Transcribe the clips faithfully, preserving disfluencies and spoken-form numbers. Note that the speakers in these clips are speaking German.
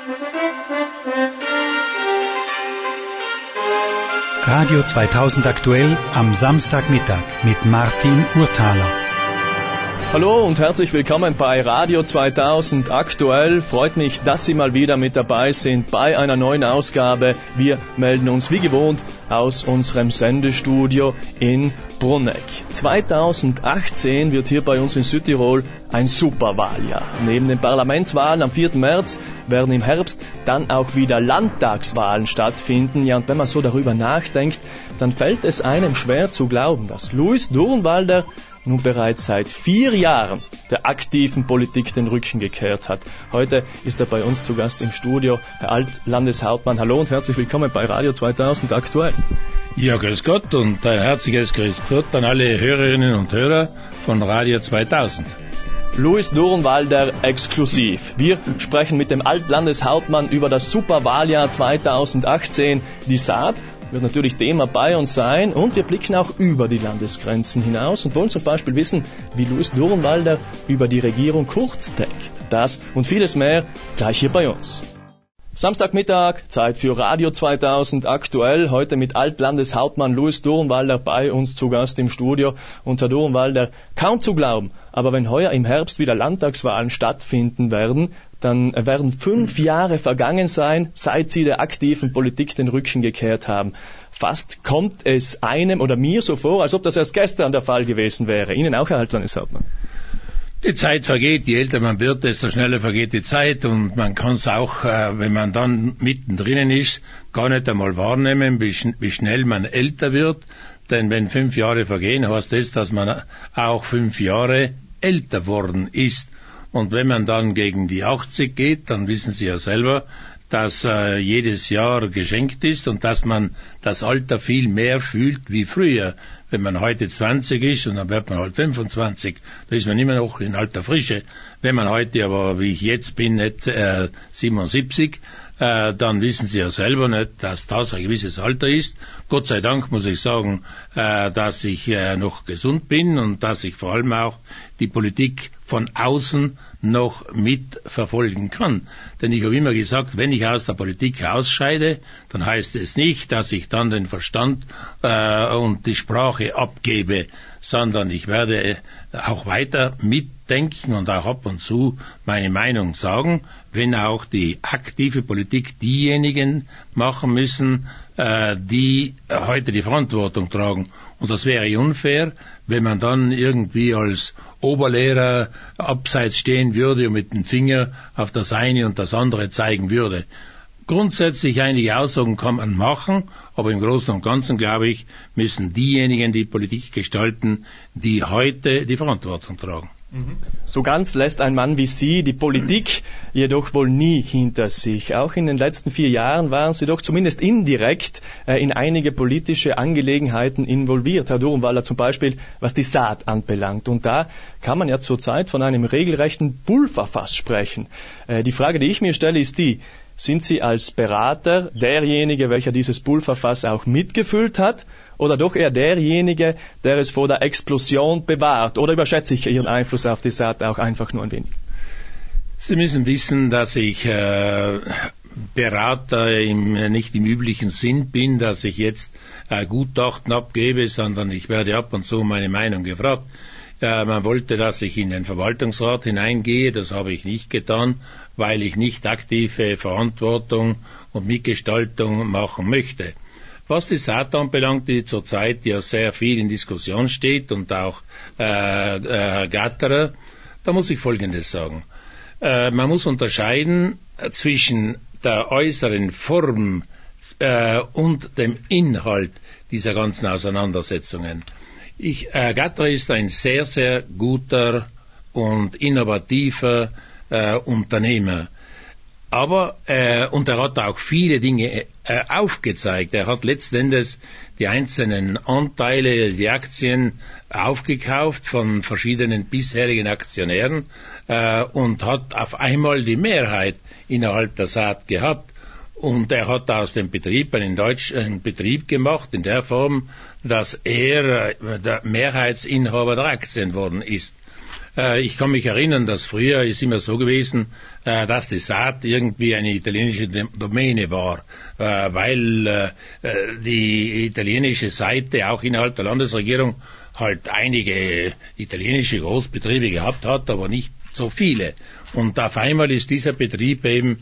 Radio zweitausend aktuell am Samstagmittag mit Martin Urtaler. Hallo und herzlich willkommen bei Radio zweitausend aktuell. Freut mich, dass Sie mal wieder mit dabei sind bei einer neuen Ausgabe. Wir melden uns wie gewohnt aus unserem Sendestudio in Brunegg. zweitausendachtzehn wird hier bei uns in Südtirol ein Superwahljahr. Neben den Parlamentswahlen am vierten März werden im Herbst dann auch wieder Landtagswahlen stattfinden. Ja, und wenn man so darüber nachdenkt, dann fällt es einem schwer zu glauben, dass Louis Durnwalder nun bereits seit vier Jahren der aktiven Politik den Rücken gekehrt hat. Heute ist er bei uns zu Gast im Studio, Herr Alt-Landeshauptmann. Hallo und herzlich willkommen bei Radio zweitausend aktuell. Ja, grüß Gott und ein herzliches Grüß Gott an alle Hörerinnen und Hörer von Radio zweitausend. Louis Durnwalder exklusiv. Wir sprechen mit dem Alt-Landeshauptmann über das Superwahljahr zweitausendachtzehn. Die Saat wird natürlich Thema bei uns sein und wir blicken auch über die Landesgrenzen hinaus und wollen zum Beispiel wissen, wie Louis Durnwalder über die Regierung Kurz denkt. Das und vieles mehr gleich hier bei uns. Samstagmittag, Zeit für Radio zweitausend aktuell, heute mit Alt-Landeshauptmann Louis Durnwalder bei uns zu Gast im Studio. Und Herr Durnwalder, kaum zu glauben, aber wenn heuer im Herbst wieder Landtagswahlen stattfinden werden, dann werden fünf Jahre vergangen sein, seit Sie der aktiven Politik den Rücken gekehrt haben. Fast kommt es einem oder mir so vor, als ob das erst gestern der Fall gewesen wäre. Ihnen auch, Herr Alt-Landeshauptmann? Die Zeit vergeht, je älter man wird, desto schneller vergeht die Zeit und man kann es auch, äh, wenn man dann mittendrin ist, gar nicht einmal wahrnehmen, wie, schn- wie schnell man älter wird. Denn wenn fünf Jahre vergehen, heißt das, dass man auch fünf Jahre älter worden ist. Und wenn man dann gegen die achtzig geht, dann wissen Sie ja selber, dass äh, jedes Jahr geschenkt ist und dass man das Alter viel mehr fühlt wie früher. Wenn man heute zwanzig ist und dann wird man halt fünfundzwanzig, da ist man immer noch in alter Frische. Wenn man heute aber, wie ich jetzt bin, nicht äh, siebenundsiebzig, äh, dann wissen Sie ja selber nicht, dass das ein gewisses Alter ist. Gott sei Dank muss ich sagen, äh, dass ich äh, noch gesund bin und dass ich vor allem auch die Politik von außen noch mitverfolgen kann. Denn ich habe immer gesagt, wenn ich aus der Politik ausscheide, dann heißt es nicht, dass ich dann den Verstand äh, und die Sprache abgebe, sondern ich werde auch weiter mitdenken und auch ab und zu meine Meinung sagen, wenn auch die aktive Politik diejenigen machen müssen, äh, die heute die Verantwortung tragen. Und das wäre unfair, wenn man dann irgendwie als Oberlehrer abseits stehen würde und mit dem Finger auf das eine und das andere zeigen würde. Grundsätzlich einige Aussagen kann man machen, aber im Großen und Ganzen, glaube ich, müssen diejenigen die Politik gestalten, die heute die Verantwortung tragen. So ganz lässt ein Mann wie Sie die Politik jedoch wohl nie hinter sich. Auch in den letzten vier Jahren waren Sie doch zumindest indirekt äh, in einige politische Angelegenheiten involviert. Herr Durnwalder zum Beispiel, was die Saat anbelangt. Und da kann man ja zurzeit von einem regelrechten Pulverfass sprechen. Äh, die Frage, die ich mir stelle, ist die: Sind Sie als Berater derjenige, welcher dieses Pulverfass auch mitgefüllt hat, oder doch eher derjenige, der es vor der Explosion bewahrt? Oder überschätze ich Ihren Einfluss auf die Saat auch einfach nur ein wenig? Sie müssen wissen, dass ich äh, Berater im, nicht im üblichen Sinn bin, dass ich jetzt äh, Gutachten abgebe, sondern ich werde ab und zu meine Meinung gefragt. Äh, man wollte, dass ich in den Verwaltungsrat hineingehe, das habe ich nicht getan, weil ich nicht aktive Verantwortung und Mitgestaltung machen möchte. Was die Saat anbelangt, die zurzeit ja sehr viel in Diskussion steht und auch äh, äh, Gatterer, da muss ich Folgendes sagen. Äh, man muss unterscheiden zwischen der äußeren Form äh, und dem Inhalt dieser ganzen Auseinandersetzungen. Ich, äh, Gatterer ist ein sehr, sehr guter und innovativer äh, Unternehmer. Aber, äh, und er hat auch viele Dinge äh, aufgezeigt. Er hat letzten Endes die einzelnen Anteile, die Aktien aufgekauft von verschiedenen bisherigen Aktionären äh, und hat auf einmal die Mehrheit innerhalb der Saat gehabt. Und er hat aus dem Betrieb einen deutschen Betrieb gemacht, in der Form, dass er äh, der Mehrheitsinhaber der Aktien worden ist. Äh, ich kann mich erinnern, dass früher ist immer so gewesen, äh, dass die Saat irgendwie eine italienische Domäne war, äh, weil äh, die italienische Seite auch innerhalb der Landesregierung halt einige italienische Großbetriebe gehabt hat, aber nicht so viele. Und auf einmal ist dieser Betrieb eben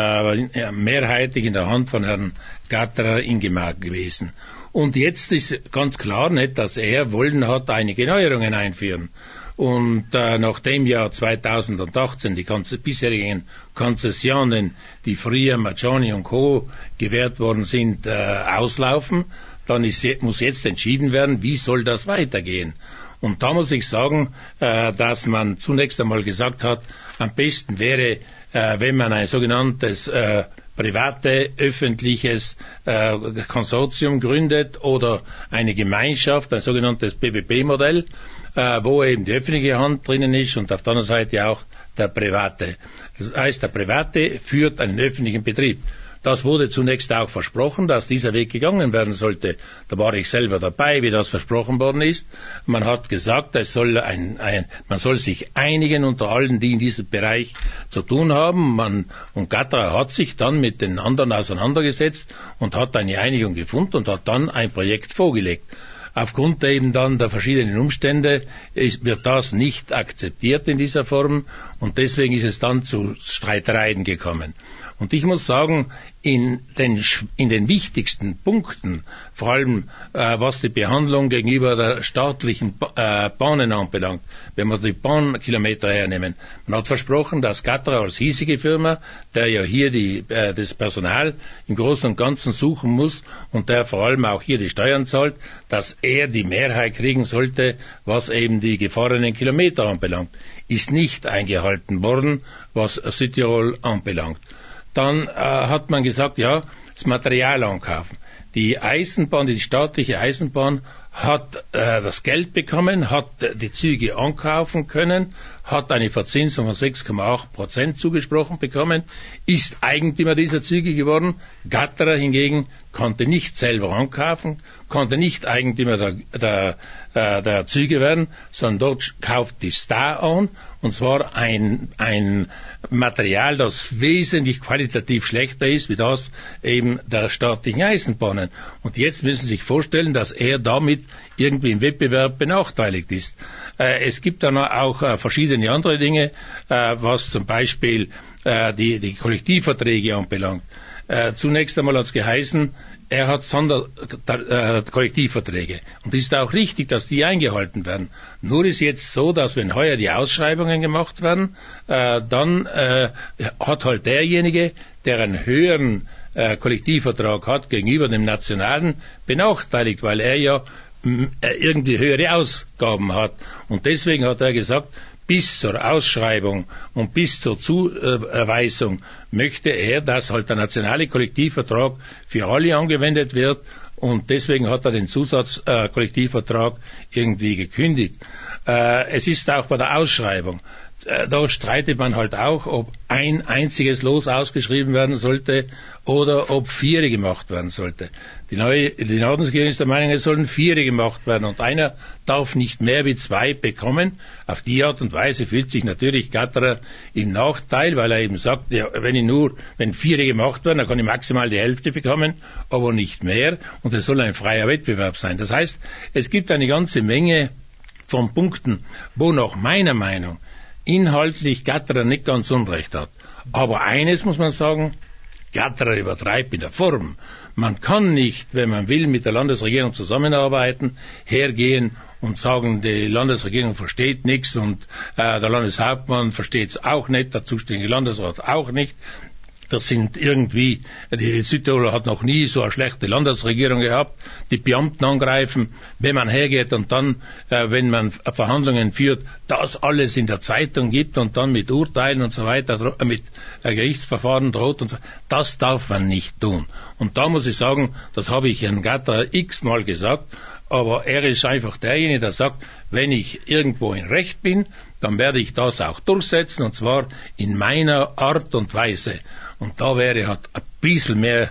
äh, mehrheitlich in der Hand von Herrn Gatterer Ingemar gewesen. Und jetzt ist ganz klar nicht, dass er wollen hat, einige Neuerungen einführen. Und äh, nach dem Jahr zweitausendachtzehn die Konze- bisherigen Konzessionen, die früher Maggioni und Co. gewährt worden sind, äh, auslaufen, dann ist, muss jetzt entschieden werden, wie soll das weitergehen. Und da muss ich sagen, äh, dass man zunächst einmal gesagt hat, am besten wäre, äh, wenn man ein sogenanntes äh, private, öffentliches äh, Konsortium gründet oder eine Gemeinschaft, ein sogenanntes P P P-Modell, äh, wo eben die öffentliche Hand drinnen ist und auf der anderen Seite auch der Private. Das heißt, der Private führt einen öffentlichen Betrieb. Das wurde zunächst auch versprochen, dass dieser Weg gegangen werden sollte. Da war ich selber dabei, wie das versprochen worden ist. Man hat gesagt, es soll ein, ein, man soll sich einigen unter allen, die in diesem Bereich zu tun haben. Man, und Gatterer hat sich dann mit den anderen auseinandergesetzt und hat eine Einigung gefunden und hat dann ein Projekt vorgelegt. Aufgrund eben dann der verschiedenen Umstände ist, wird das nicht akzeptiert in dieser Form und deswegen ist es dann zu Streitereien gekommen. Und ich muss sagen, in den, in den wichtigsten Punkten, vor allem äh, was die Behandlung gegenüber der staatlichen äh, Bahnen anbelangt, wenn wir die Bahnkilometer hernehmen, man hat versprochen, dass Gatterer als hiesige Firma, der ja hier die, äh, das Personal im Großen und Ganzen suchen muss und der vor allem auch hier die Steuern zahlt, dass er die Mehrheit kriegen sollte, was eben die gefahrenen Kilometer anbelangt. Ist nicht eingehalten worden, was Südtirol anbelangt. Dann äh, hat man gesagt, ja, das Material ankaufen. Die Eisenbahn, die staatliche Eisenbahn hat äh, das Geld bekommen, hat äh, die Züge ankaufen können, hat eine Verzinsung von sechs Komma acht Prozent zugesprochen bekommen, ist Eigentümer dieser Züge geworden. Gatterer hingegen konnte nicht selber ankaufen, konnte nicht Eigentümer der, der, äh, der Züge werden, sondern dort kauft die Star an, und zwar ein, ein Material, das wesentlich qualitativ schlechter ist, wie das eben der staatlichen Eisenbahnen. Und jetzt müssen Sie sich vorstellen, dass er damit irgendwie im Wettbewerb benachteiligt ist. Äh, es gibt dann auch äh, verschiedene andere Dinge, äh, was zum Beispiel äh, die, die Kollektivverträge anbelangt. Äh, zunächst einmal hat es geheißen, er hat Sonderkollektivverträge. Und es ist auch richtig, dass die eingehalten werden. Nur ist jetzt so, dass wenn heuer die Ausschreibungen gemacht werden, äh, dann äh, hat halt derjenige, der einen höheren äh, Kollektivvertrag hat, gegenüber dem nationalen benachteiligt, weil er ja m, irgendwie höhere Ausgaben hat. Und deswegen hat er gesagt, bis zur Ausschreibung und bis zur Zuweisung möchte er, dass halt der nationale Kollektivvertrag für alle angewendet wird, und deswegen hat er den Zusatzkollektivvertrag äh, irgendwie gekündigt. Äh, es ist auch bei der Ausschreibung. Äh, da streitet man halt auch, ob ein einziges Los ausgeschrieben werden sollte oder ob vier gemacht werden sollte. Die neue die Landesregierung ist der Meinung, es sollen vier gemacht werden und einer darf nicht mehr wie zwei bekommen. Auf die Art und Weise fühlt sich natürlich Gatterer im Nachteil, weil er eben sagt, ja, wenn ich nur, wenn vier gemacht werden, dann kann ich maximal die Hälfte bekommen, aber nicht mehr, und es soll ein freier Wettbewerb sein. Das heißt, es gibt eine ganze Menge von Punkten, wo nach meiner Meinung inhaltlich Gatterer nicht ganz Unrecht hat. Aber eines muss man sagen, Gatterer übertreibt in der Form. Man kann nicht, wenn man will, mit der Landesregierung zusammenarbeiten, hergehen und sagen, die Landesregierung versteht nichts und äh, der Landeshauptmann versteht es auch nicht, der zuständige Landesrat auch nicht. Das sind irgendwie, die Südtirol hat noch nie so eine schlechte Landesregierung gehabt, die Beamten angreifen, wenn man hergeht und dann, äh, wenn man Verhandlungen führt, das alles in der Zeitung gibt und dann mit Urteilen und so weiter, äh, mit äh, Gerichtsverfahren droht und so, das darf man nicht tun. Und da muss ich sagen, das habe ich Herrn Gatterer x-mal gesagt, aber er ist einfach derjenige, der sagt, wenn ich irgendwo in Recht bin, dann werde ich das auch durchsetzen, und zwar in meiner Art und Weise. Und da wäre halt ein bisschen mehr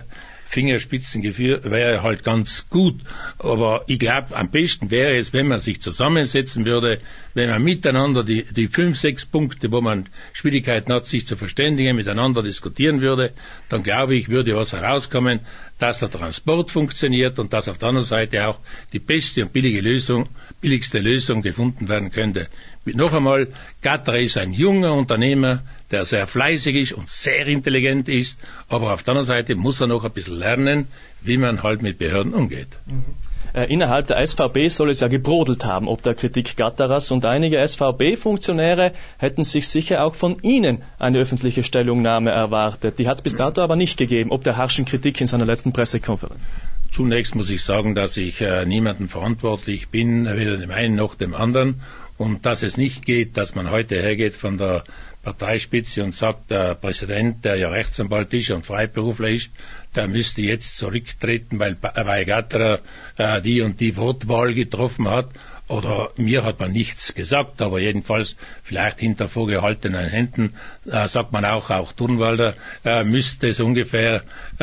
Fingerspitzengefühl wäre halt ganz gut. Aber ich glaube, am besten wäre es, wenn man sich zusammensetzen würde, wenn man miteinander die, die fünf, sechs Punkte, wo man Schwierigkeiten hat, sich zu verständigen, miteinander diskutieren würde, dann glaube ich, würde was herauskommen, dass der Transport funktioniert und dass auf der anderen Seite auch die beste und billige Lösung, billigste Lösung gefunden werden könnte. Noch einmal, Gatterer ist ein junger Unternehmer, der sehr fleißig ist und sehr intelligent ist, aber auf der anderen Seite muss er noch ein bisschen lernen, wie man halt mit Behörden umgeht. Mhm. Äh, innerhalb der S V B soll es ja gebrodelt haben, ob der Kritik Gatterers, und einige S V B-Funktionäre hätten sich sicher auch von Ihnen eine öffentliche Stellungnahme erwartet. Die hat es bis dato aber nicht gegeben, ob der harschen Kritik in seiner letzten Pressekonferenz. Zunächst muss ich sagen, dass ich äh, niemandem verantwortlich bin, weder dem einen noch dem anderen, und dass es nicht geht, dass man heute hergeht von der Parteispitze und sagt, der Präsident, der ja Rechtsanwalt ist und Freiberufler ist, der müsste jetzt zurücktreten, weil, weil Gatterer äh, die und die Wortwahl getroffen hat. Oder mir hat man nichts gesagt, aber jedenfalls vielleicht hinter vorgehaltenen Händen äh, sagt man auch, auch Turnwalder äh, müsste es ungefähr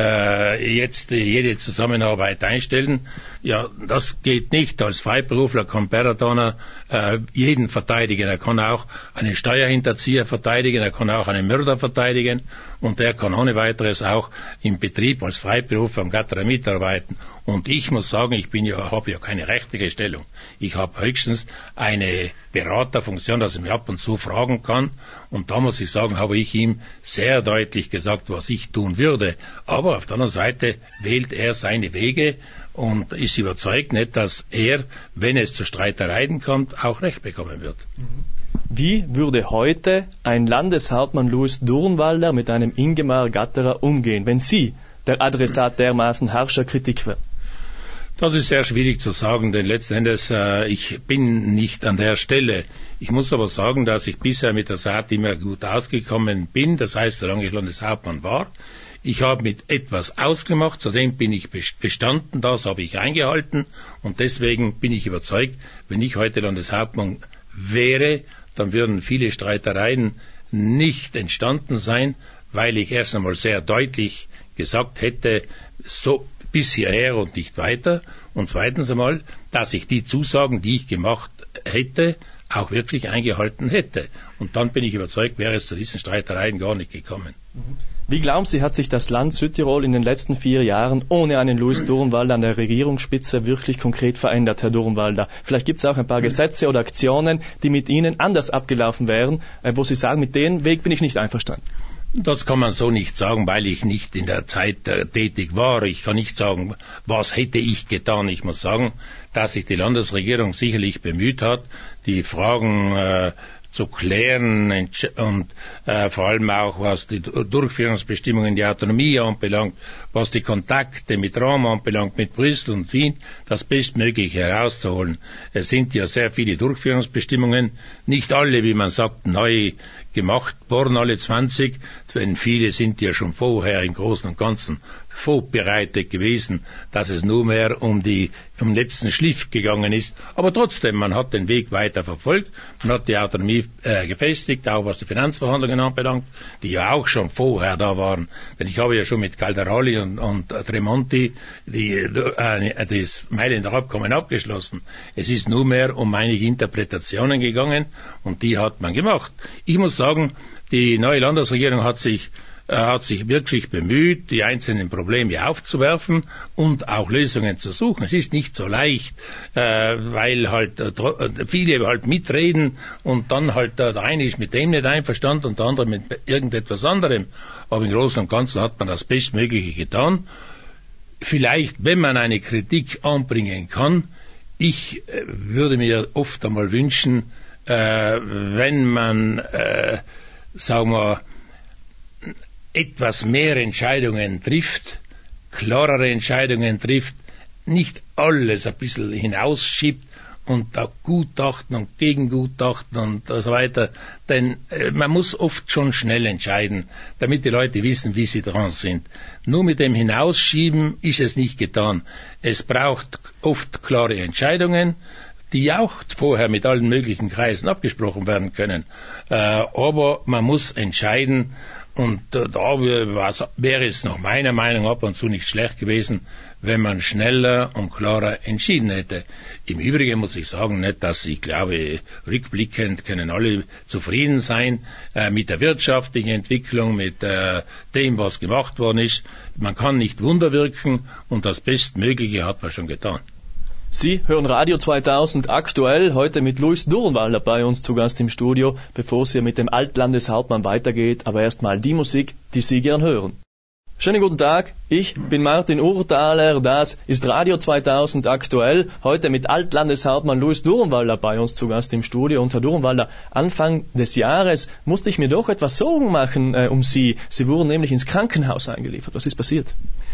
äh, jetzt äh, jede Zusammenarbeit einstellen. Ja, das geht nicht. Als Freiberufler kann Beratoner äh, jeden verteidigen. Er kann auch einen Steuerhinterzieher verteidigen, er kann auch einen Mörder verteidigen, und er kann ohne weiteres auch im Betrieb als Freiberufler am Gatterer mitarbeiten. Und ich muss sagen, ich bin ja, habe ja keine rechtliche Stellung. Ich habe höchstens eine Beraterfunktion, dass ich mich ab und zu fragen kann. Und da muss ich sagen, habe ich ihm sehr deutlich gesagt, was ich tun würde. Aber auf der anderen Seite wählt er seine Wege und ist überzeugt nicht, dass er, wenn es zu Streitereien kommt, auch Recht bekommen wird. Wie würde heute ein Landeshauptmann Louis Durnwalder mit einem Ingemar Gatterer umgehen, wenn Sie der Adressat dermaßen harscher Kritik wären? Das ist sehr schwierig zu sagen, denn letzten Endes, äh, ich bin nicht an der Stelle. Ich muss aber sagen, dass ich bisher mit der Saat immer gut ausgekommen bin, das heißt, solange ich Landeshauptmann war. Ich habe mit etwas ausgemacht, zudem bin ich bestanden, das habe ich eingehalten, und deswegen bin ich überzeugt, wenn ich heute Landeshauptmann wäre, dann würden viele Streitereien nicht entstanden sein, weil ich erst einmal sehr deutlich gesagt hätte, so bis hierher und nicht weiter, und zweitens einmal, dass ich die Zusagen, die ich gemacht hätte, auch wirklich eingehalten hätte. Und dann bin ich überzeugt, wäre es zu diesen Streitereien gar nicht gekommen. Wie glauben Sie, hat sich das Land Südtirol in den letzten vier Jahren ohne einen Louis Durnwalder an der Regierungsspitze wirklich konkret verändert, Herr Durnwalder? Vielleicht gibt es auch ein paar Gesetze oder Aktionen, die mit Ihnen anders abgelaufen wären, wo Sie sagen, mit dem Weg bin ich nicht einverstanden. Das kann man so nicht sagen, weil ich nicht in der Zeit äh, tätig war. Ich kann nicht sagen, was hätte ich getan. Ich muss sagen, dass sich die Landesregierung sicherlich bemüht hat, die Fragen äh, zu klären und äh, vor allem auch, was die Durchführungsbestimmungen, die Autonomie anbelangt, was die Kontakte mit Rom anbelangt, mit Brüssel und Wien, das Bestmögliche herauszuholen. Es sind ja sehr viele Durchführungsbestimmungen, nicht alle, wie man sagt, neu gemacht worden, alle zwanzig, denn viele sind ja schon vorher im Großen und Ganzen vorbereitet gewesen, dass es nur mehr um die um den letzten Schliff gegangen ist. Aber trotzdem, man hat den Weg weiter verfolgt, man hat die Autonomie äh, gefestigt, auch was die Finanzverhandlungen anbelangt, die ja auch schon vorher da waren. Denn ich habe ja schon mit Calderoli und, und Tremonti die, äh, das Mailänder Abkommen abgeschlossen. Es ist nur mehr um einige Interpretationen gegangen, und die hat man gemacht. Ich muss sagen, die neue Landesregierung hat sich Er hat sich wirklich bemüht, die einzelnen Probleme aufzuwerfen und auch Lösungen zu suchen. Es ist nicht so leicht, äh, weil halt äh, viele halt mitreden und dann halt äh, der eine ist mit dem nicht einverstanden und der andere mit irgendetwas anderem. Aber im Großen und Ganzen hat man das Bestmögliche getan. Vielleicht, wenn man eine Kritik anbringen kann, ich äh, würde mir oft einmal wünschen, äh, wenn man, äh, sagen wir, etwas mehr Entscheidungen trifft, klarere Entscheidungen trifft, nicht alles ein bisschen hinausschiebt und auch Gutachten und Gegengutachten und so weiter. Denn äh, man muss oft schon schnell entscheiden, damit die Leute wissen, wie sie dran sind. Nur mit dem Hinausschieben ist es nicht getan. Es braucht oft klare Entscheidungen, die auch vorher mit allen möglichen Kreisen abgesprochen werden können. Äh, aber man muss entscheiden. Und da wäre es nach meiner Meinung ab und zu nicht schlecht gewesen, wenn man schneller und klarer entschieden hätte. Im Übrigen muss ich sagen, nicht, dass ich glaube, rückblickend können alle zufrieden sein äh, mit der wirtschaftlichen Entwicklung, mit äh, dem, was gemacht worden ist. Man kann nicht Wunder wirken und das Bestmögliche hat man schon getan. Sie hören Radio zweitausend aktuell, heute mit Luis Durnwalder bei uns zu Gast im Studio, bevor es hier mit dem Altlandeshauptmann weitergeht, aber erstmal die Musik, die Sie gern hören. Schönen guten Tag, ich bin Martin Urtaler, das ist Radio zweitausend aktuell, heute mit Altlandeshauptmann Luis Durnwalder bei uns zu Gast im Studio. Und Herr Durnwalder, Anfang des Jahres musste ich mir doch etwas Sorgen machen äh, um Sie. Sie wurden nämlich ins Krankenhaus eingeliefert. Was ist passiert?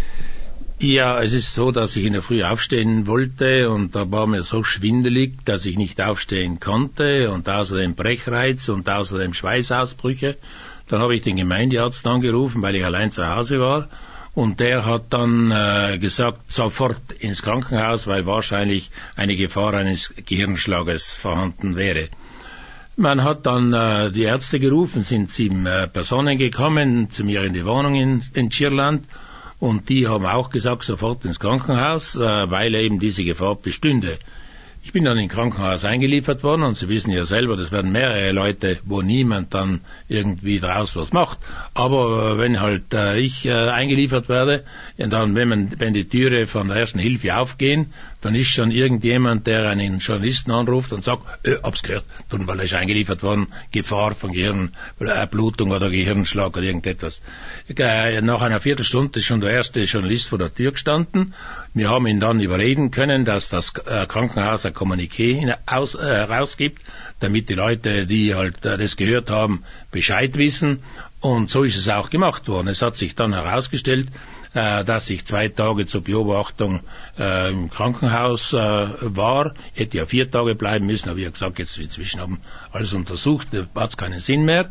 Ja, es ist so, dass ich in der Früh aufstehen wollte und da war mir so schwindelig, dass ich nicht aufstehen konnte und außerdem Brechreiz und außerdem Schweißausbrüche. Dann habe ich den Gemeindearzt angerufen, weil ich allein zu Hause war und der hat dann äh, gesagt, sofort ins Krankenhaus, weil wahrscheinlich eine Gefahr eines Gehirnschlages vorhanden wäre. Man hat dann äh, die Ärzte gerufen, sind sieben äh, Personen gekommen zu mir in die Wohnung in, in Tschirland. Und die haben auch gesagt, sofort ins Krankenhaus, weil eben diese Gefahr bestünde. Ich bin dann ins Krankenhaus eingeliefert worden und Sie wissen ja selber, das werden mehrere Leute, wo niemand dann irgendwie draus was macht. Aber wenn halt äh, ich äh, eingeliefert werde, dann, wenn, man, wenn die Türe von der ersten Hilfe aufgehen, dann ist schon irgendjemand, der einen Journalisten anruft und sagt, äh, hab's gehört, weil er ist eingeliefert worden, Gefahr von Gehirnblutung oder Gehirnschlag oder irgendetwas. Äh, nach einer Viertelstunde ist schon der erste Journalist vor der Tür gestanden. Wir haben ihn dann überreden können, dass das äh, Krankenhaus ein Kommuniqué aus, äh, rausgibt, damit die Leute, die halt äh, das gehört haben, Bescheid wissen. Und so ist es auch gemacht worden. Es hat sich dann herausgestellt, äh, dass ich zwei Tage zur Beobachtung äh, im Krankenhaus äh, war. Ich hätte ja vier Tage bleiben müssen, aber ich habe gesagt, jetzt inzwischen haben alles untersucht, da hat es keinen Sinn mehr.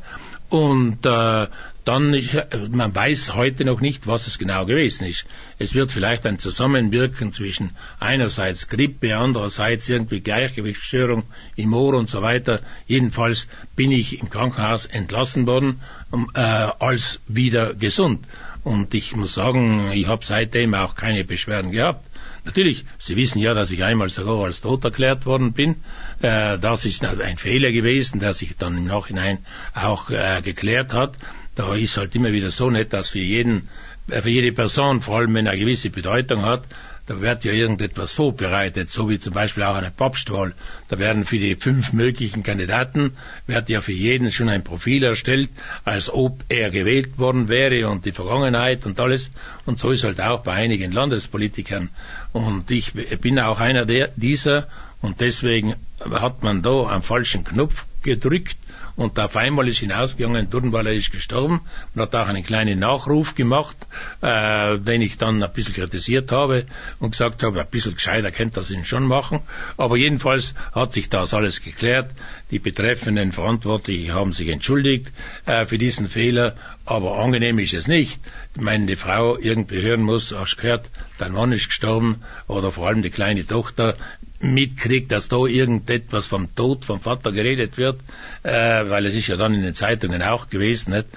Und äh, dann, ich, man weiß heute noch nicht, was es genau gewesen ist. Es wird vielleicht ein Zusammenwirken zwischen einerseits Grippe, andererseits irgendwie Gleichgewichtsstörung im Ohr und so weiter. Jedenfalls bin ich im Krankenhaus entlassen worden, äh, als wieder gesund. Und ich muss sagen, ich habe seitdem auch keine Beschwerden gehabt. Natürlich, Sie wissen ja, dass ich einmal sogar als tot erklärt worden bin. Äh, das ist ein Fehler gewesen, der sich dann im Nachhinein auch äh, geklärt hat. Da ist halt immer wieder so nett, dass für jeden, für jede Person, vor allem wenn er eine gewisse Bedeutung hat, da wird ja irgendetwas vorbereitet, so wie zum Beispiel auch eine Papstwahl. Da werden für die fünf möglichen Kandidaten, wird ja für jeden schon ein Profil erstellt, als ob er gewählt worden wäre und die Vergangenheit und alles. Und so ist halt auch bei einigen Landespolitikern. Und ich bin auch einer der, dieser und deswegen hat man da am falschen Knopf gedrückt. Und auf einmal ist hinausgegangen, Durnwalder ist gestorben. Man hat auch einen kleinen Nachruf gemacht, äh, den ich dann ein bisschen kritisiert habe und gesagt habe, ein bisschen gescheiter könnte das ihn schon machen. Aber jedenfalls hat sich das alles geklärt. Die betreffenden Verantwortlichen haben sich entschuldigt äh, für diesen Fehler. Aber angenehm ist es nicht. Wenn die Frau irgendwie hören muss, hast du gehört, dein Mann ist gestorben, oder vor allem die kleine Tochter mitkriegt, dass da irgendetwas vom Tod vom Vater geredet wird, äh, weil es ist ja dann in den Zeitungen auch gewesen, nicht?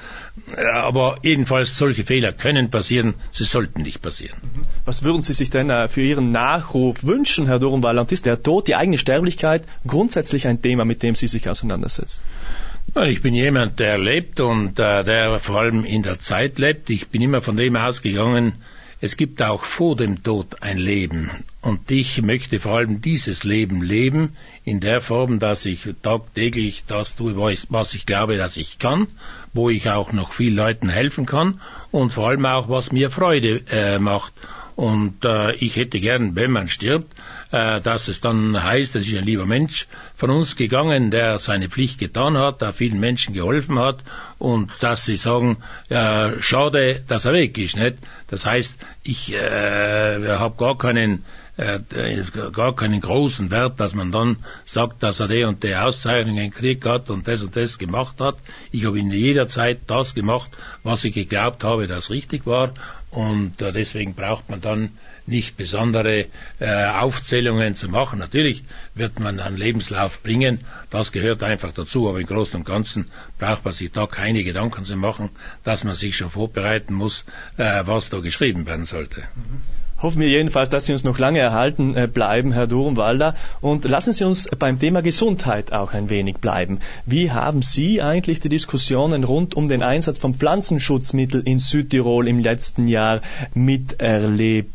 Aber jedenfalls, solche Fehler können passieren, sie sollten nicht passieren. Was würden Sie sich denn äh, für Ihren Nachruf wünschen, Herr Durnwalder? Und ist der Tod, die eigene Sterblichkeit, grundsätzlich ein Thema, mit dem Sie sich auseinandersetzen? Ich bin jemand, der lebt und äh, der vor allem in der Zeit lebt. Ich bin immer von dem ausgegangen, es gibt auch vor dem Tod ein Leben. Und ich möchte vor allem dieses Leben leben, in der Form, dass ich tagtäglich das tue, was ich glaube, dass ich kann, wo ich auch noch vielen Leuten helfen kann und vor allem auch, was mir Freude äh, macht. Und äh, ich hätte gern, wenn man stirbt, äh, dass es dann heißt, das ist ein lieber Mensch von uns gegangen, der seine Pflicht getan hat, der vielen Menschen geholfen hat, und dass sie sagen, äh, schade, dass er weg ist, nicht? Das heißt, ich äh, habe gar keinen äh, gar keinen großen Wert, dass man dann sagt, dass er die und die Auszeichnungen gekriegt hat und das und das gemacht hat. Ich habe in jeder Zeit das gemacht, was ich geglaubt habe, das richtig war. Und äh, deswegen braucht man dann nicht besondere äh, Aufzählungen zu machen. Natürlich wird man einen Lebenslauf bringen, das gehört einfach dazu, aber im Großen und Ganzen braucht man sich da keine Gedanken zu machen, dass man sich schon vorbereiten muss, äh, was da geschrieben werden sollte. Mhm. Hoffen wir jedenfalls, dass Sie uns noch lange erhalten äh, bleiben, Herr Durmwalder. Und lassen Sie uns beim Thema Gesundheit auch ein wenig bleiben. Wie haben Sie eigentlich die Diskussionen rund um den Einsatz von Pflanzenschutzmitteln in Südtirol im letzten Jahr miterlebt?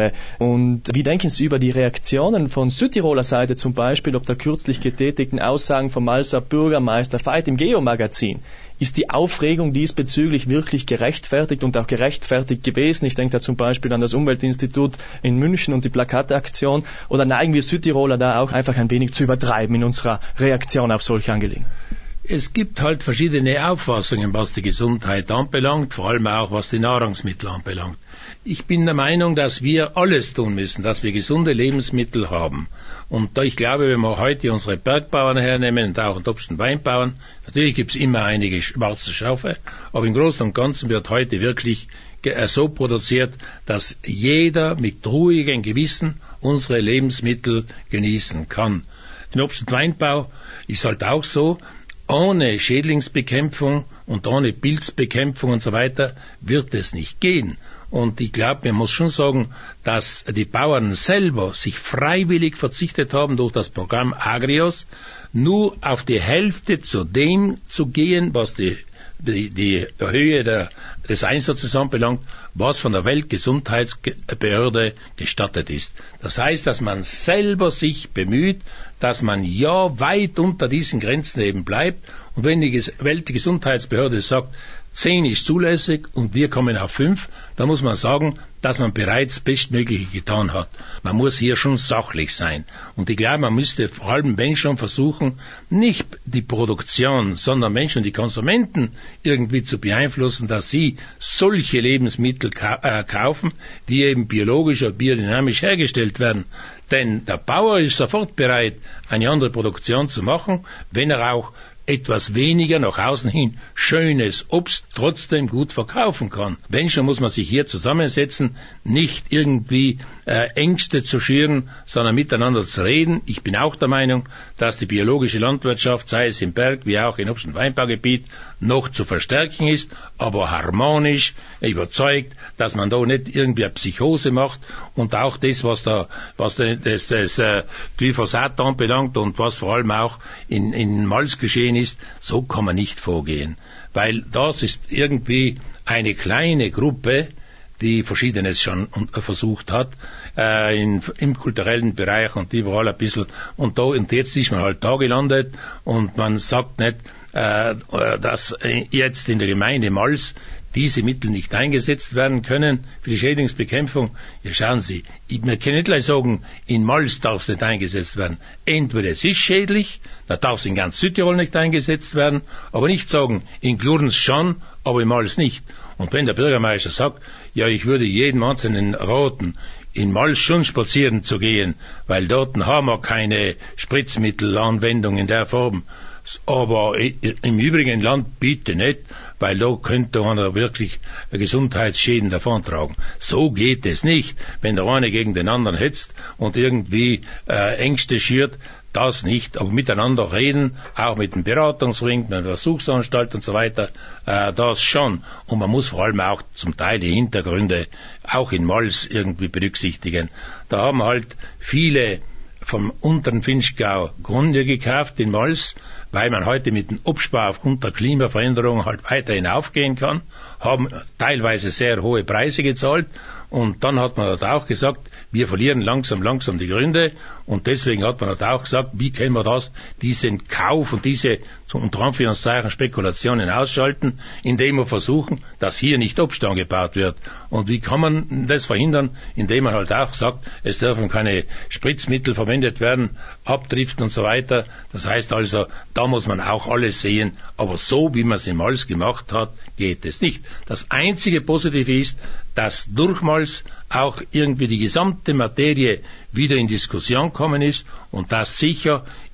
Und wie denken Sie über die Reaktionen von Südtiroler Seite, zum Beispiel ob der kürzlich getätigten Aussagen vom Malser Bürgermeister Veit im Geo-Magazin? Ist die Aufregung diesbezüglich wirklich gerechtfertigt und auch gerechtfertigt gewesen? Ich denke da zum Beispiel an das Umweltinstitut in München und die Plakataktion. Oder neigen wir Südtiroler da auch einfach ein wenig zu übertreiben in unserer Reaktion auf solche Angelegenheiten? Es gibt halt verschiedene Auffassungen, was die Gesundheit anbelangt, vor allem auch was die Nahrungsmittel anbelangt. Ich bin der Meinung, dass wir alles tun müssen, dass wir gesunde Lebensmittel haben. Und da ich glaube, wenn wir heute unsere Bergbauern hernehmen und auch Obst- und Weinbauern, natürlich gibt es immer einige schwarze Schafe, aber im Großen und Ganzen wird heute wirklich so produziert, dass jeder mit ruhigem Gewissen unsere Lebensmittel genießen kann. Im Obst- und Weinbau ist halt auch so, ohne Schädlingsbekämpfung und ohne Pilzbekämpfung und so weiter wird es nicht gehen. Und ich glaube, man muss schon sagen, dass die Bauern selber sich freiwillig verzichtet haben, durch das Programm Agrios nur auf die Hälfte zu dem zu gehen, was die, die, die Höhe der, des Einsatzes anbelangt, was von der Weltgesundheitsbehörde gestattet ist. Das heißt, dass man selber sich bemüht, dass man ja weit unter diesen Grenzen eben bleibt. Und wenn die Weltgesundheitsbehörde sagt, zehn ist zulässig und wir kommen auf fünf, dann muss man sagen, dass man bereits das Bestmögliche getan hat. Man muss hier schon sachlich sein. Und ich glaube, man müsste vor allem Menschen versuchen, nicht die Produktion, sondern Menschen, die Konsumenten irgendwie zu beeinflussen, dass sie solche Lebensmittel ka- äh, kaufen, die eben biologisch oder biodynamisch hergestellt werden. Denn der Bauer ist sofort bereit, eine andere Produktion zu machen, wenn er auch etwas weniger nach außen hin schönes Obst trotzdem gut verkaufen kann. Wenn schon, muss man sich hier zusammensetzen, nicht irgendwie äh, Ängste zu schüren, sondern miteinander zu reden. Ich bin auch der Meinung, dass die biologische Landwirtschaft, sei es im Berg wie auch im Obst- und Weinbaugebiet, noch zu verstärken ist, aber harmonisch, überzeugt, dass man da nicht irgendwie eine Psychose macht und auch das, was da, was das, das äh, Glyphosat anbelangt und was vor allem auch in, in Malz geschehen ist, so kann man nicht vorgehen. Weil das ist irgendwie eine kleine Gruppe, die Verschiedenes schon versucht hat, äh, in, im kulturellen Bereich und überall ein bisschen. Und da, und jetzt ist man halt da gelandet und man sagt nicht, äh, dass jetzt in der Gemeinde Mals diese Mittel nicht eingesetzt werden können für die Schädlingsbekämpfung. Ja, schauen Sie, ich, wir können nicht gleich sagen, in Mals darf es nicht eingesetzt werden. Entweder es ist schädlich, dann darf es in ganz Südtirol nicht eingesetzt werden, aber nicht sagen, in Glurns schon, aber in Mals nicht. Und wenn der Bürgermeister sagt, ja, ich würde jedem Einzelnen raten, in Mals schon spazieren zu gehen, weil dort haben wir keine Spritzmittelanwendung in der Form, aber im übrigen Land bitte nicht, weil da könnte einer wirklich Gesundheitsschäden davontragen. So geht es nicht, wenn der eine gegen den anderen hetzt und irgendwie äh, Ängste schürt, das nicht, aber miteinander reden, auch mit dem Beratungsring, mit der Versuchsanstalt und so weiter, äh, das schon. Und man muss vor allem auch zum Teil die Hintergründe auch in Mals irgendwie berücksichtigen. Da haben halt viele vom unteren Vinschgau Grunde gekauft in Mals, weil man heute mit dem Obstbau aufgrund der Klimaveränderung halt weiterhin aufgehen kann, haben teilweise sehr hohe Preise gezahlt und dann hat man dort auch gesagt, wir verlieren langsam, langsam die Gründe und deswegen hat man dort auch gesagt, wie können wir das, diesen Kauf und diese unter Anführungszeichen Spekulationen ausschalten, indem wir versuchen, dass hier nicht Obst angebaut wird. Und wie kann man das verhindern? Indem man halt auch sagt, es dürfen keine Spritzmittel verwendet werden, abdriften und so weiter. Das heißt also, da muss man auch alles sehen, aber so, wie man es im Mals gemacht hat, geht es nicht. Das einzige Positive ist, dass durch Mals auch irgendwie die gesamte Materie wieder in Diskussion gekommen ist und dass sicher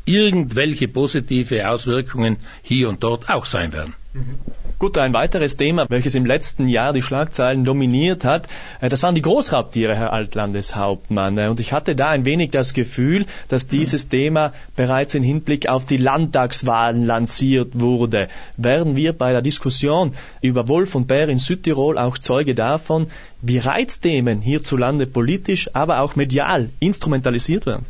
irgendwelche positive Auswirkungen hier und dort auch sein werden. Gut, ein weiteres Thema, welches im letzten Jahr die Schlagzeilen dominiert hat, das waren die Großraubtiere, Herr Altlandeshauptmann. Und ich hatte da ein wenig das Gefühl, dass dieses Thema bereits im Hinblick auf die Landtagswahlen lanciert wurde. Werden wir bei der Diskussion über Wolf und Bär in Südtirol auch Zeuge davon, wie Reizthemen hierzulande politisch, aber auch medial instrumentalisiert werden?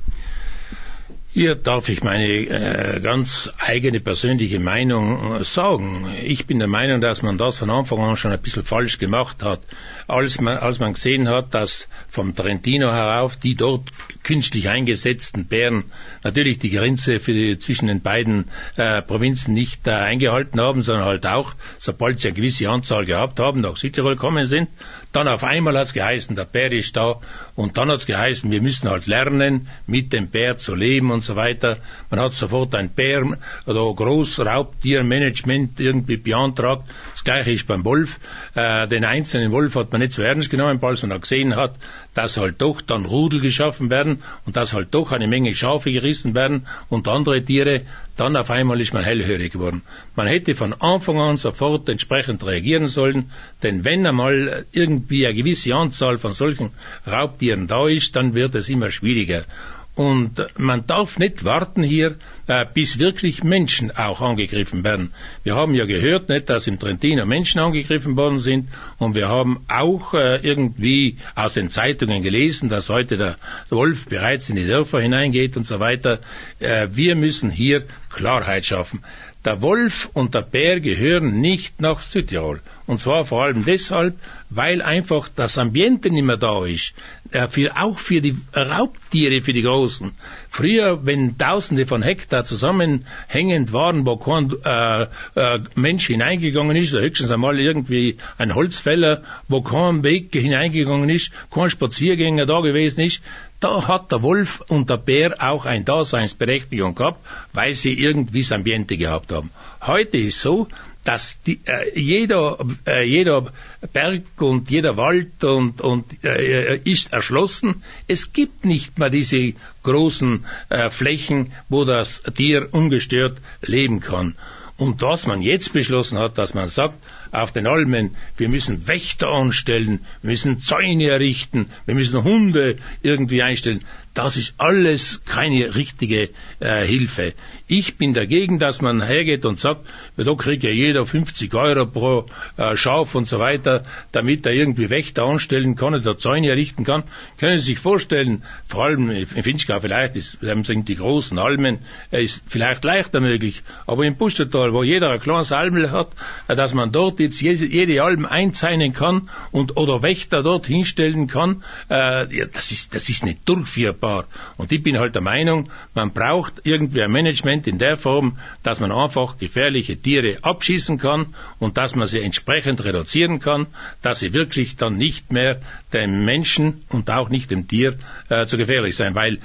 Hier darf ich meine äh, ganz eigene persönliche Meinung äh, sagen. Ich bin der Meinung, dass man das von Anfang an schon ein bisschen falsch gemacht hat. Als man, als man gesehen hat, dass vom Trentino herauf die dort künstlich eingesetzten Bären natürlich die Grenze für die, zwischen den beiden äh, Provinzen nicht äh, eingehalten haben, sondern halt auch, sobald sie eine gewisse Anzahl gehabt haben, nach Südtirol gekommen sind. Dann auf einmal hat es geheißen, der Bär ist da, und dann hat es geheißen, wir müssen halt lernen, mit dem Bär zu leben und so weiter. Man hat sofort ein Bär- oder Großraubtiermanagement irgendwie beantragt. Das Gleiche ist beim Wolf. Äh, den einzelnen Wolf hat man nicht so ernst genommen, als man gesehen hat, dass halt doch dann Rudel geschaffen werden und dass halt doch eine Menge Schafe gerissen werden und andere Tiere. Dann auf einmal ist man hellhörig geworden. Man hätte von Anfang an sofort entsprechend reagieren sollen, denn wenn einmal irgendwie eine gewisse Anzahl von solchen Raubtieren da ist, dann wird es immer schwieriger. Und man darf nicht warten hier, äh, bis wirklich Menschen auch angegriffen werden. Wir haben ja gehört, nicht, dass im Trentino Menschen angegriffen worden sind, und wir haben auch äh, irgendwie aus den Zeitungen gelesen, dass heute der Wolf bereits in die Dörfer hineingeht und so weiter. Äh, wir müssen hier Klarheit schaffen. Der Wolf und der Bär gehören nicht nach Südtirol. Und zwar vor allem deshalb, weil einfach das Ambiente nicht mehr da ist. Äh, für, auch für die Raubtiere, für die Großen. Früher, wenn Tausende von Hektar zusammenhängend waren, wo kein äh, äh, Mensch hineingegangen ist, oder höchstens einmal irgendwie ein Holzfäller, wo kein Weg hineingegangen ist, kein Spaziergänger da gewesen ist, da hat der Wolf und der Bär auch eine Daseinsberechtigung gehabt, weil sie irgendwie das Ambiente gehabt haben. Heute ist so, dass die, äh, jeder, äh, jeder Berg und jeder Wald und, und äh, ist erschlossen. Es gibt nicht mehr diese großen äh, Flächen, wo das Tier ungestört leben kann. Und was man jetzt beschlossen hat, dass man sagt, auf den Almen, wir müssen Wächter anstellen, wir müssen Zäune errichten, wir müssen Hunde irgendwie einstellen, das ist alles keine richtige äh, Hilfe. Ich bin dagegen, dass man hergeht und sagt, da kriegt ja jeder fünfzig Euro pro äh, Schaf und so weiter, damit er irgendwie Wächter anstellen kann oder Zäune errichten kann. Können Sie sich vorstellen, vor allem in Vinschgau vielleicht, ist, sind die großen Almen, äh, ist vielleicht leichter möglich, aber im Pustertal, wo jeder ein kleines Almel hat, äh, dass man dort jetzt jede, jede Alm einzäunen kann und oder Wächter dort hinstellen kann, äh, ja, das ist das ist nicht durchführbar. Und ich bin halt der Meinung, man braucht irgendwie ein Management in der Form, dass man einfach gefährliche Tiere abschießen kann und dass man sie entsprechend reduzieren kann, dass sie wirklich dann nicht mehr dem Menschen und auch nicht dem Tier äh, zu gefährlich sein, weil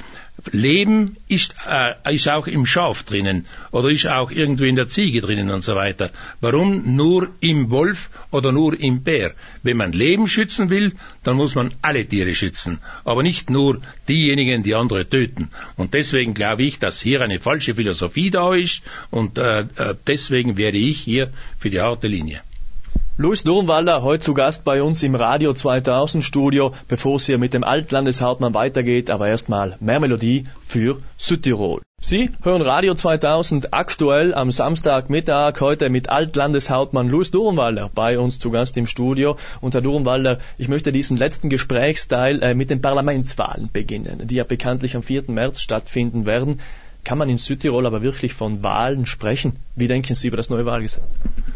Leben ist, äh, ist auch im Schaf drinnen oder ist auch irgendwie in der Ziege drinnen und so weiter. Warum nur im Wolf oder nur im Bär? Wenn man Leben schützen will, dann muss man alle Tiere schützen, aber nicht nur diejenigen, die andere töten. Und deswegen glaube ich, dass hier eine falsche Philosophie da ist und äh, deswegen wäre ich hier für die harte Linie. Louis Durnwalder, heute zu Gast bei uns im Radio zweitausend Studio, bevor es hier mit dem Altlandeshauptmann weitergeht, aber erstmal mehr Melodie für Südtirol. Sie hören Radio zweitausend aktuell am Samstagmittag, heute mit Altlandeshauptmann Louis Durnwalder bei uns zu Gast im Studio. Und Herr Durnwalder, ich möchte diesen letzten Gesprächsteil äh, mit den Parlamentswahlen beginnen, die ja bekanntlich am vierten März stattfinden werden. Kann man in Südtirol aber wirklich von Wahlen sprechen? Wie denken Sie über das neue Wahlgesetz?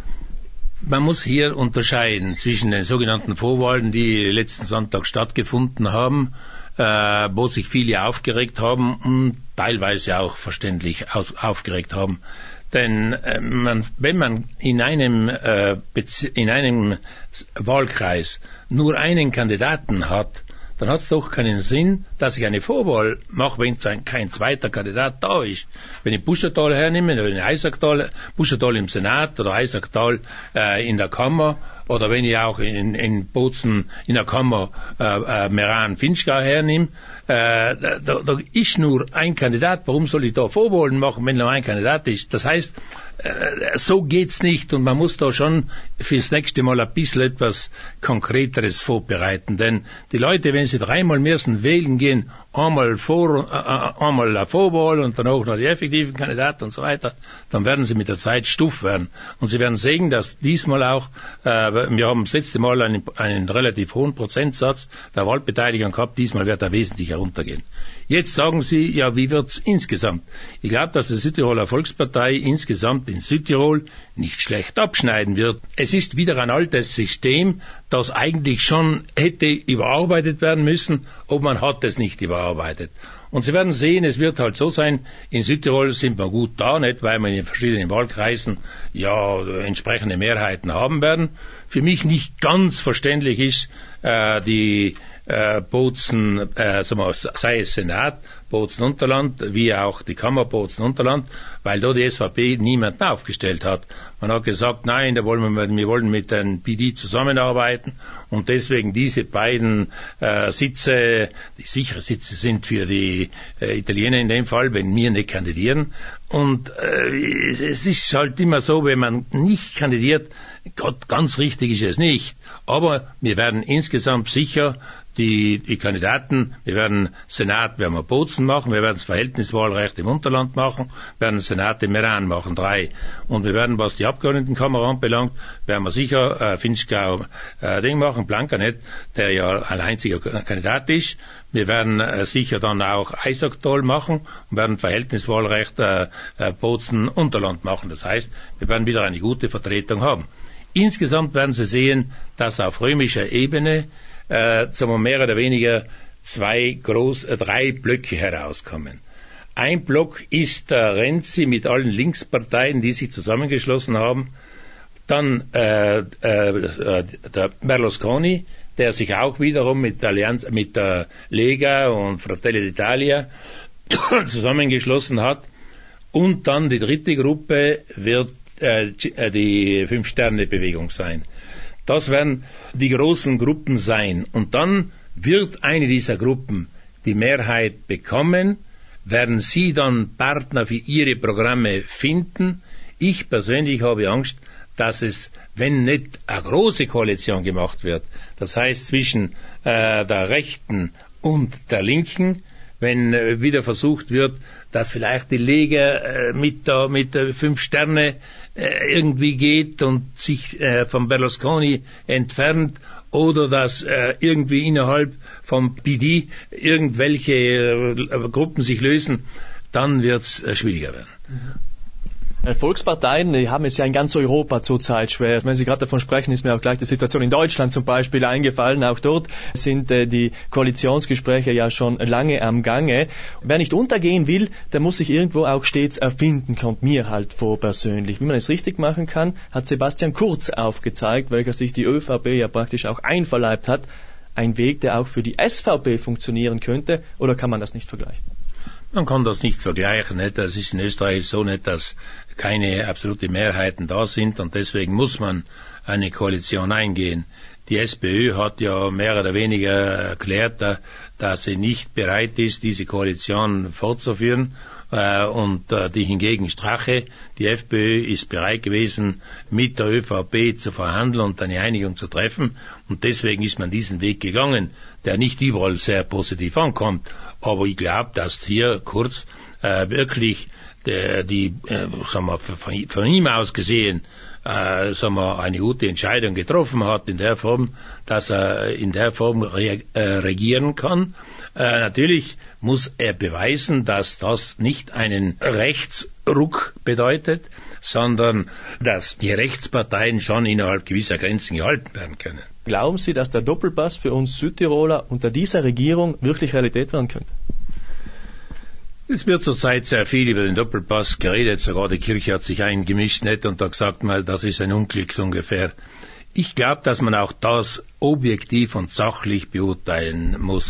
Man muss hier unterscheiden zwischen den sogenannten Vorwahlen, die letzten Sonntag stattgefunden haben, äh, wo sich viele aufgeregt haben und teilweise auch verständlich aus, aufgeregt haben. Denn äh, man, wenn man in einem, äh, in einem Wahlkreis nur einen Kandidaten hat, dann hat es doch keinen Sinn, dass ich eine Vorwahl mache, wenn kein zweiter Kandidat da ist. Wenn ich Pustertal hernehme, oder in Eisacktal, Pustertal im Senat oder Eisacktal äh, in der Kammer oder wenn ich auch in, in Bozen in der Kammer äh, äh, Meran-Finchgau hernehme, äh, da, da ist nur ein Kandidat. Warum soll ich da Vorwahlen machen, wenn nur ein Kandidat ist? Das heißt, äh, so geht's nicht, und man muss da schon fürs nächste Mal ein bisschen etwas Konkreteres vorbereiten. Denn die Leute, wenn sie dreimal müssen wählen gehen, einmal vor, äh, einmal eine Vorwahl und dann auch noch die effektiven Kandidaten und so weiter, dann werden sie mit der Zeit stuff werden. Und sie werden sehen, dass diesmal auch, äh, wir haben das letzte Mal einen, einen relativ hohen Prozentsatz der Wahlbeteiligung gehabt, diesmal wird er wesentlich heruntergehen. Jetzt sagen Sie, ja, wie wird's insgesamt? Ich glaube, dass die Südtiroler Volkspartei insgesamt in Südtirol nicht schlecht abschneiden wird. Es ist wieder ein altes System, das eigentlich schon hätte überarbeitet werden müssen, aber man hat es nicht überarbeitet. Und Sie werden sehen, es wird halt so sein, in Südtirol sind wir gut da, nicht weil wir in den verschiedenen Wahlkreisen ja entsprechende Mehrheiten haben werden. Für mich nicht ganz verständlich ist, äh, die äh, Bozen, äh, sagen wir, sei es Senat, Bozen-Unterland, wie auch die Kammer Bozen-Unterland, weil da die S V P niemanden aufgestellt hat. Man hat gesagt, nein, da wollen wir, wir wollen mit den P D zusammenarbeiten, und deswegen diese beiden äh, Sitze, die sichere Sitze sind für die äh, Italiener in dem Fall, wenn wir nicht kandidieren. Und äh, es ist halt immer so, wenn man nicht kandidiert, Gott, ganz richtig ist es nicht. Aber wir werden insgesamt sicher die, die Kandidaten, wir werden Senat, werden wir Bozen machen, wir werden das Verhältniswahlrecht im Unterland machen, wir werden Senat im Meran machen, drei. Und wir werden, was die Abgeordnetenkammer anbelangt, werden wir sicher äh, Finchgau äh, Ding machen, Blankanet, der ja ein einziger Kandidat ist. Wir werden äh, sicher dann auch Eisacktal machen und werden Verhältniswahlrecht äh, äh, Bozen-Unterland machen. Das heißt, wir werden wieder eine gute Vertretung haben. Insgesamt werden Sie sehen, dass auf römischer Ebene äh, sagen wir mehr oder weniger zwei groß, äh, drei Blöcke herauskommen. Ein Block ist der Renzi mit allen Linksparteien, die sich zusammengeschlossen haben. Dann äh, äh, der Berlusconi, der sich auch wiederum mit der Allianz, mit der Lega und Fratelli d'Italia zusammengeschlossen hat. Und dann die dritte Gruppe wird äh, die Fünf-Sterne-Bewegung sein. Das werden die großen Gruppen sein. Und dann wird eine dieser Gruppen die Mehrheit bekommen, werden sie dann Partner für ihre Programme finden. Ich persönlich habe Angst, dass es, wenn nicht eine große Koalition gemacht wird, das heißt zwischen äh, der Rechten und der Linken, wenn äh, wieder versucht wird, dass vielleicht die Lega äh, mit der mit der Fünf Sterne äh, irgendwie geht und sich äh, von Berlusconi entfernt, oder dass äh, irgendwie innerhalb vom P D irgendwelche äh, Gruppen sich lösen, dann wird es äh, schwieriger werden. Mhm. Volksparteien, die haben es ja in ganz Europa zurzeit schwer. Wenn Sie gerade davon sprechen, ist mir auch gleich die Situation in Deutschland zum Beispiel eingefallen. Auch dort sind äh, die Koalitionsgespräche ja schon lange am Gange. Wer nicht untergehen will, der muss sich irgendwo auch stets erfinden, kommt mir halt vor persönlich. Wie man es richtig machen kann, hat Sebastian Kurz aufgezeigt, welcher sich die ÖVP ja praktisch auch einverleibt hat. Ein Weg, der auch für die S V P funktionieren könnte, oder kann man das nicht vergleichen? Man kann das nicht vergleichen. Nicht? Das ist in Österreich so nicht, dass keine absolute Mehrheiten da sind, und deswegen muss man eine Koalition eingehen. Die SPÖ hat ja mehr oder weniger erklärt, dass sie nicht bereit ist, diese Koalition fortzuführen, und die hingegen Strache, die FPÖ, ist bereit gewesen, mit der ÖVP zu verhandeln und eine Einigung zu treffen, und deswegen ist man diesen Weg gegangen, der nicht überall sehr positiv ankommt. Aber ich glaube, dass hier Kurz äh, wirklich der, die, äh, sagen wir, von, von ihm aus gesehen, äh, sagen wir, eine gute Entscheidung getroffen hat in der Form, dass er in der Form re, äh, regieren kann. Äh, natürlich muss er beweisen, dass das nicht einen Rechtsruck bedeutet, sondern dass die Rechtsparteien schon innerhalb gewisser Grenzen gehalten werden können. Glauben Sie, dass der Doppelpass für uns Südtiroler unter dieser Regierung wirklich Realität werden könnte? Es wird zurzeit sehr viel über den Doppelpass geredet, sogar die Kirche hat sich eingemischt, nicht, und da gesagt mal, das ist ein Unglück so ungefähr. Ich glaube, dass man auch das objektiv und sachlich beurteilen muss.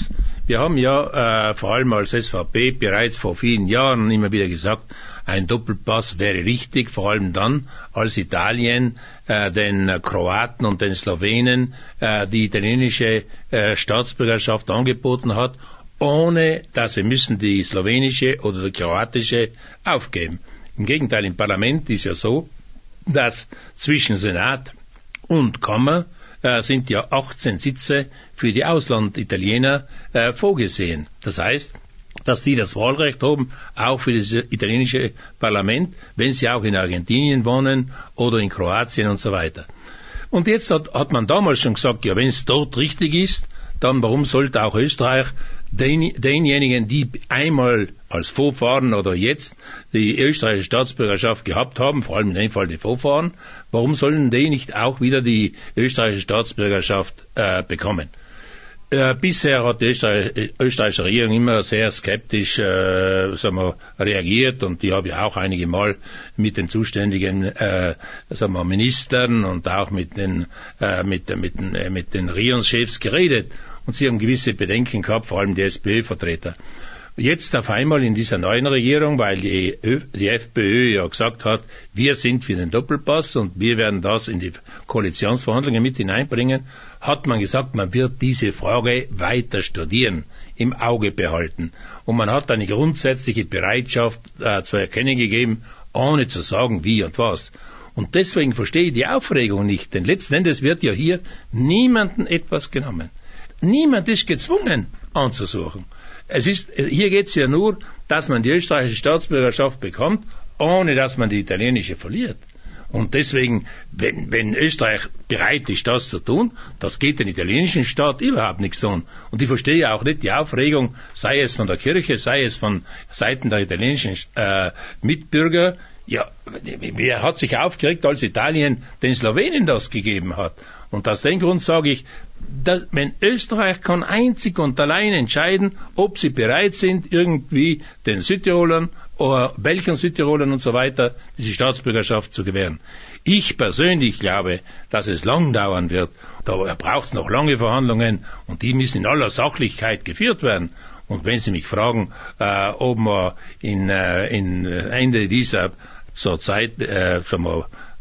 Wir haben ja äh, vor allem als S V P bereits vor vielen Jahren immer wieder gesagt, ein Doppelpass wäre richtig, vor allem dann, als Italien äh, den Kroaten und den Slowenen äh, die italienische äh, Staatsbürgerschaft angeboten hat, ohne dass sie müssen die slowenische oder die kroatische aufgeben. Im Gegenteil, im Parlament ist ja so, dass zwischen Senat und Kammer äh, sind ja achtzehn Sitze für die Auslanditaliener äh, vorgesehen. Das heißt, dass die das Wahlrecht haben, auch für das italienische Parlament, wenn sie auch in Argentinien wohnen oder in Kroatien und so weiter. Und jetzt hat, hat man damals schon gesagt, ja, wenn es dort richtig ist, dann warum sollte auch Österreich den, denjenigen, die einmal als Vorfahren oder jetzt die österreichische Staatsbürgerschaft gehabt haben, vor allem in dem Fall die Vorfahren, warum sollen die nicht auch wieder die österreichische Staatsbürgerschaft äh, bekommen? Äh, bisher hat die Österreich, österreichische Regierung immer sehr skeptisch äh, sagen wir, reagiert, und die habe ich auch einige Mal mit den zuständigen äh, sagen wir, Ministern und auch mit den, äh, mit, mit, äh, mit den Regierungschefs geredet, und sie haben gewisse Bedenken gehabt, vor allem die SPÖ-Vertreter. Jetzt auf einmal in dieser neuen Regierung, weil die, Ö, die FPÖ ja gesagt hat, wir sind für den Doppelpass und wir werden das in die Koalitionsverhandlungen mit hineinbringen, hat man gesagt, man wird diese Frage weiter studieren, im Auge behalten. Und man hat eine grundsätzliche Bereitschaft äh, zu erkennen gegeben, ohne zu sagen, wie und was. Und deswegen verstehe ich die Aufregung nicht, denn letzten Endes wird ja hier niemandem etwas genommen. Niemand ist gezwungen anzusuchen. Es ist, hier geht es ja nur, dass man die österreichische Staatsbürgerschaft bekommt, ohne dass man die italienische verliert. Und deswegen, wenn, wenn Österreich bereit ist, das zu tun, das geht den italienischen Staat überhaupt nichts an. Und ich verstehe auch nicht die Aufregung, sei es von der Kirche, sei es von Seiten der italienischen äh, Mitbürger. Ja, wer hat sich aufgeregt, als Italien den Slowenen das gegeben hat? Und aus dem Grund sage ich, dass, wenn Österreich kann einzig und allein entscheiden, ob sie bereit sind, irgendwie den Südtirolern oder welchen Südtirolern und so weiter diese Staatsbürgerschaft zu gewähren. Ich persönlich glaube, dass es lang dauern wird. Da braucht es noch lange Verhandlungen, und die müssen in aller Sachlichkeit geführt werden. Und wenn Sie mich fragen, äh, ob wir in, äh, in Ende dieser zur Zeit äh, schon mal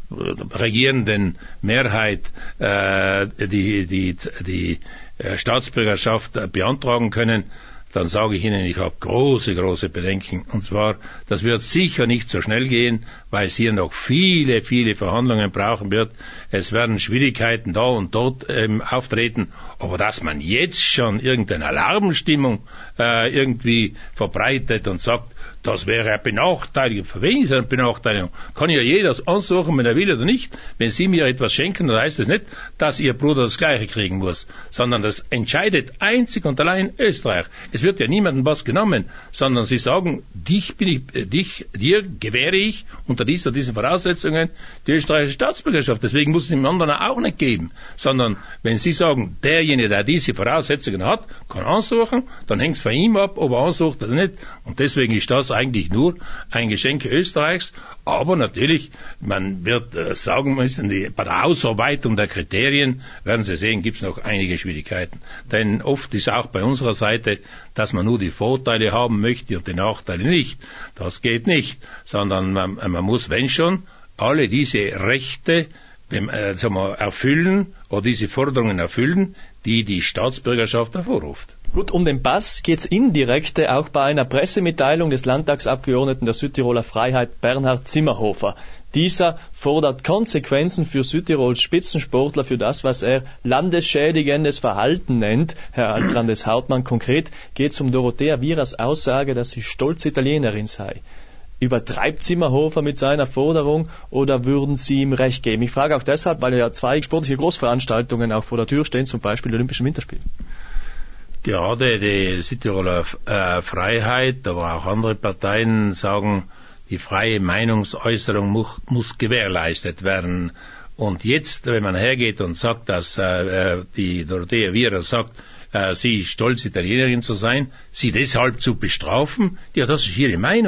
regierenden Mehrheit äh, die, die, die äh, Staatsbürgerschaft äh, beantragen können, dann sage ich Ihnen, ich habe große, große Bedenken. Und zwar, das wird sicher nicht so schnell gehen, weil es hier noch viele, viele Verhandlungen brauchen wird. Es werden Schwierigkeiten da und dort ähm, auftreten. Aber dass man jetzt schon irgendeine Alarmstimmung äh, irgendwie verbreitet und sagt, das wäre eine Benachteiligung. Für wen ist eine Benachteiligung? Kann ja jeder ansuchen, wenn er will oder nicht. Wenn Sie mir etwas schenken, dann heißt das nicht, dass Ihr Bruder das Gleiche kriegen muss, sondern das entscheidet einzig und allein Österreich. Es wird ja niemandem was genommen, sondern Sie sagen, dich bin ich, äh, dich, dir gewähre ich unter dieser, diesen Voraussetzungen die österreichische Staatsbürgerschaft. Deswegen muss es dem anderen auch nicht geben, sondern wenn Sie sagen, derjenige, der diese Voraussetzungen hat, kann ansuchen, dann hängt es von ihm ab, ob er ansucht oder nicht. Und deswegen ist das eigentlich nur ein Geschenk Österreichs, aber natürlich, man wird äh, sagen müssen, die, bei der Ausarbeitung der Kriterien, werden Sie sehen, gibt es noch einige Schwierigkeiten. Denn oft ist auch bei unserer Seite, dass man nur die Vorteile haben möchte und die Nachteile nicht. Das geht nicht, sondern man, man muss, wenn schon, alle diese Rechte äh, sagen wir, erfüllen oder diese Forderungen erfüllen, die die Staatsbürgerschaft hervorruft. Gut, um den Pass geht es indirekt auch bei einer Pressemitteilung des Landtagsabgeordneten der Südtiroler Freiheit Bernhard Zimmerhofer. Dieser fordert Konsequenzen für Südtirols Spitzensportler für das, was er landesschädigendes Verhalten nennt. Herr Altlandeshauptmann, konkret geht es um Dorothea Viras Aussage, dass sie stolz Italienerin sei. Übertreibt Zimmerhofer mit seiner Forderung oder würden Sie ihm recht geben? Ich frage auch deshalb, weil ja zwei sportliche Großveranstaltungen auch vor der Tür stehen, zum Beispiel die Olympischen Winterspiele. Gerade die Südtiroler äh, Freiheit, aber auch andere Parteien sagen, die freie Meinungsäußerung muss, muss gewährleistet werden. Und jetzt, wenn man hergeht und sagt, dass äh, die Dorothea Viera sagt, äh, sie ist stolz, Italienerin zu sein, sie deshalb zu bestrafen, ja, das ist ihre Meinung.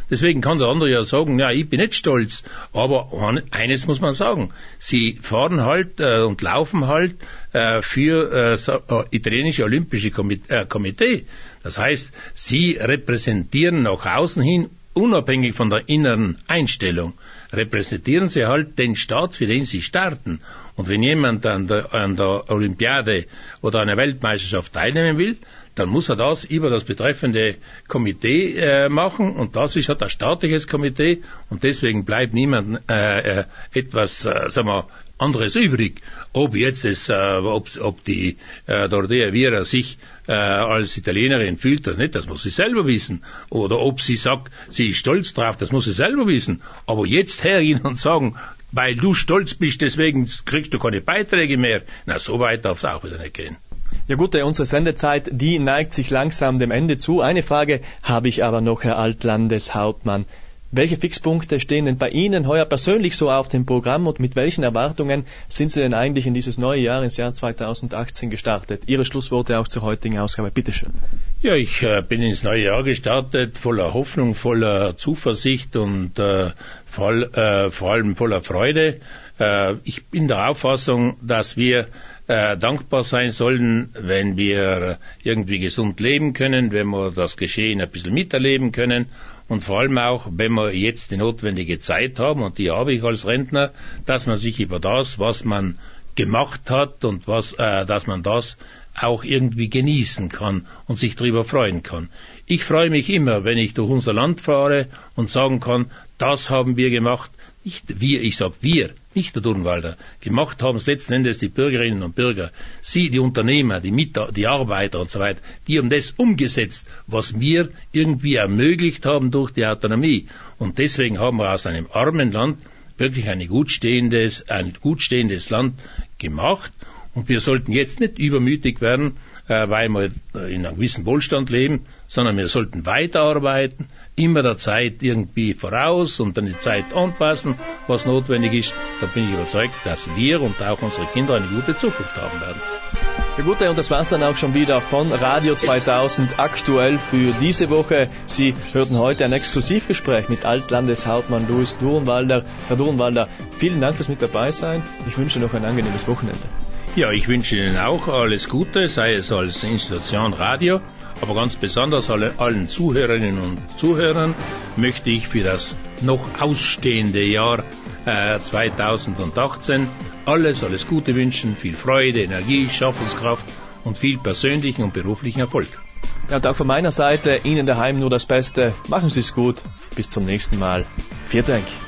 Deswegen kann der andere ja sagen, ja, ich bin nicht stolz. Aber eines muss man sagen, sie fahren halt äh, und laufen halt äh, für äh, so, äh, italienische Olympische Komitee, äh, Komitee. Das heißt, sie repräsentieren nach außen hin, unabhängig von der inneren Einstellung, repräsentieren sie halt den Staat, für den sie starten. Und wenn jemand an der, an der Olympiade oder einer Weltmeisterschaft teilnehmen will, dann muss er das über das betreffende Komitee äh, machen, und das ist halt ein staatliches Komitee, und deswegen bleibt niemand äh, äh, etwas, äh, sagen wir, anderes übrig. Ob jetzt es, äh, ob, ob die äh, Dorothea Viera sich äh, als Italienerin fühlt oder nicht, das muss sie selber wissen. Oder ob sie sagt, sie ist stolz drauf, das muss sie selber wissen. Aber jetzt hergehen und sagen, weil du stolz bist, deswegen kriegst du keine Beiträge mehr, na, so weit darf es auch wieder nicht gehen. Ja gut, unsere Sendezeit, die neigt sich langsam dem Ende zu. Eine Frage habe ich aber noch, Herr Altlandeshauptmann. Welche Fixpunkte stehen denn bei Ihnen heuer persönlich so auf dem Programm, und mit welchen Erwartungen sind Sie denn eigentlich in dieses neue Jahr, ins Jahr zweitausendachtzehn gestartet? Ihre Schlussworte auch zur heutigen Ausgabe, bitteschön. Ja, ich äh, bin ins neue Jahr gestartet, voller Hoffnung, voller Zuversicht und äh, voll, äh, vor allem voller Freude. Äh, ich bin der Auffassung, dass wir äh, dankbar sein sollen, wenn wir irgendwie gesund leben können, wenn wir das Geschehen ein bisschen miterleben können. Und vor allem auch, wenn wir jetzt die notwendige Zeit haben, und die habe ich als Rentner, dass man sich über das, was man gemacht hat und was, äh, dass man das auch irgendwie genießen kann und sich darüber freuen kann. Ich freue mich immer, wenn ich durch unser Land fahre und sagen kann, das haben wir gemacht. Nicht wir, ich sage wir, nicht der Durnwalder. Gemacht haben es letzten Endes die Bürgerinnen und Bürger. Sie, die Unternehmer, die Mit- die Arbeiter und so weiter, die haben das umgesetzt, was wir irgendwie ermöglicht haben durch die Autonomie. Und deswegen haben wir aus einem armen Land wirklich ein gut stehendes, ein gut stehendes Land gemacht. Und wir sollten jetzt nicht übermütig werden, äh, weil wir in einem gewissen Wohlstand leben, sondern wir sollten weiterarbeiten, immer der Zeit irgendwie voraus und dann die Zeit anpassen, was notwendig ist. Da bin ich überzeugt, dass wir und auch unsere Kinder eine gute Zukunft haben werden. Ja gut, und das war's dann auch schon wieder von Radio zweitausend aktuell für diese Woche. Sie hörten heute ein Exklusivgespräch mit Altlandeshauptmann Louis Durnwalder. Herr Durnwalder, vielen Dank fürs mit dabei sein. Ich wünsche noch ein angenehmes Wochenende. Ja, ich wünsche Ihnen auch alles Gute, sei es als Institution Radio, aber ganz besonders alle, allen Zuhörerinnen und Zuhörern möchte ich für das noch ausstehende Jahr äh, zweitausendachtzehn alles, alles Gute wünschen, viel Freude, Energie, Schaffenskraft und viel persönlichen und beruflichen Erfolg. Ja, und auch von meiner Seite Ihnen daheim nur das Beste. Machen Sie es gut. Bis zum nächsten Mal. Vielen Dank.